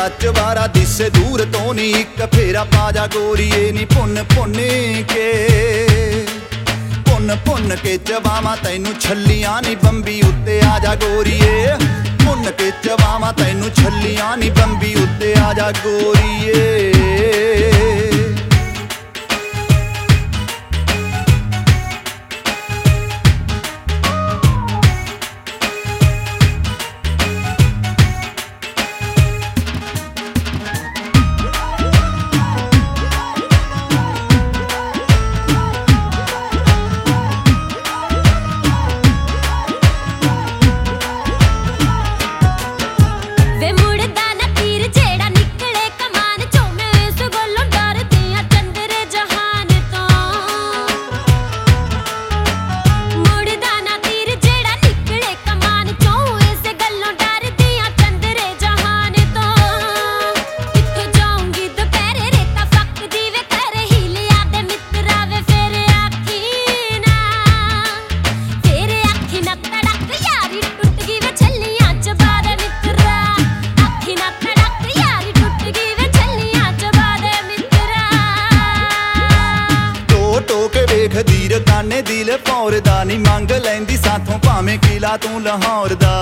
चवारा दिसे दूर तो नी एक फेरा पाजा गोरीए नी पुन के चवावा तैनू छलियां नी बंबी उत्ते आजा गोरीए पुन के चवावा तैनू छलियां नी बंबी उत्ते आजा गोरीए। धीर काने दिल पौरदा नी मंग लैंदी साथों भावें किला तू लाहौर दा।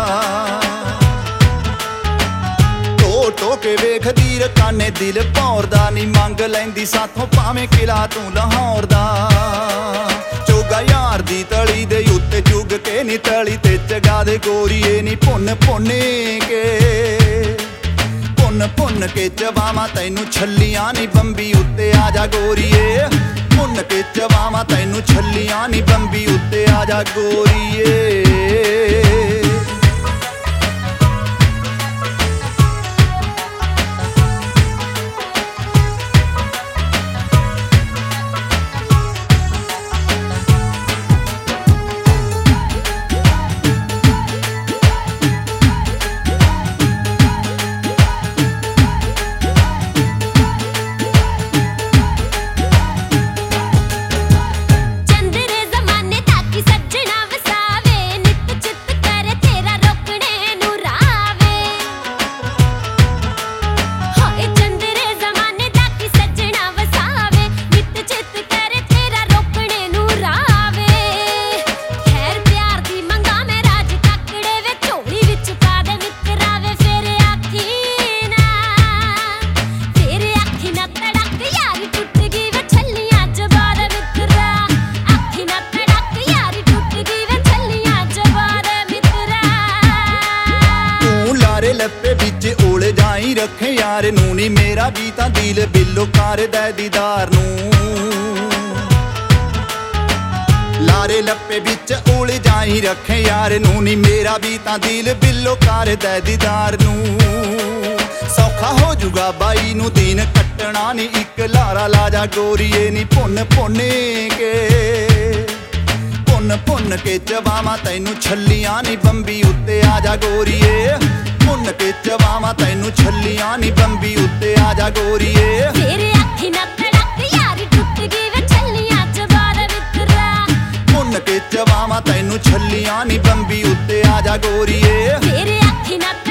टो के वेख धीर काने दिल पौरदा नी मंग लैंदी साथों भावें किला तू लाहौर दा। चोगा यार दी तली दे उत्ते चुग के नी तली ते चगा दे गोरीए नी पुन के चवावा तैनू छलियां नी बंबी उत्ते आजा गोरीए पुन के चवावा तैनू छलियां नी बंबी उत्ते आजा गोरीए। लप्पे बिच ओले जाई रखे यार नू नी मेरा भी तां दिल बिल्लो कर दे दीदार नू। लारे लप्पे बिच ओले जाई रखे यार नू नी मेरा भी तां दिल बिल्लो कर दे दीदार नू। सौखा हो जुगा बाई नू दिन कट्टना नी इक लारा लाजा गोरीए नी पुन के चवावा तैनू छलियां नी बंबी उत्ते आजा गोरीए पुन के चवावा तैनू छलियां नी बंबी उत्ते आजा गोरीए। तेरे अखी ना तड़क यारी टुट गई वे छलियां चवारा मित्रा पुन के चवावा तैनू छलियां नी बंबी उत्ते आजा गोरीए। तेरे अखी ना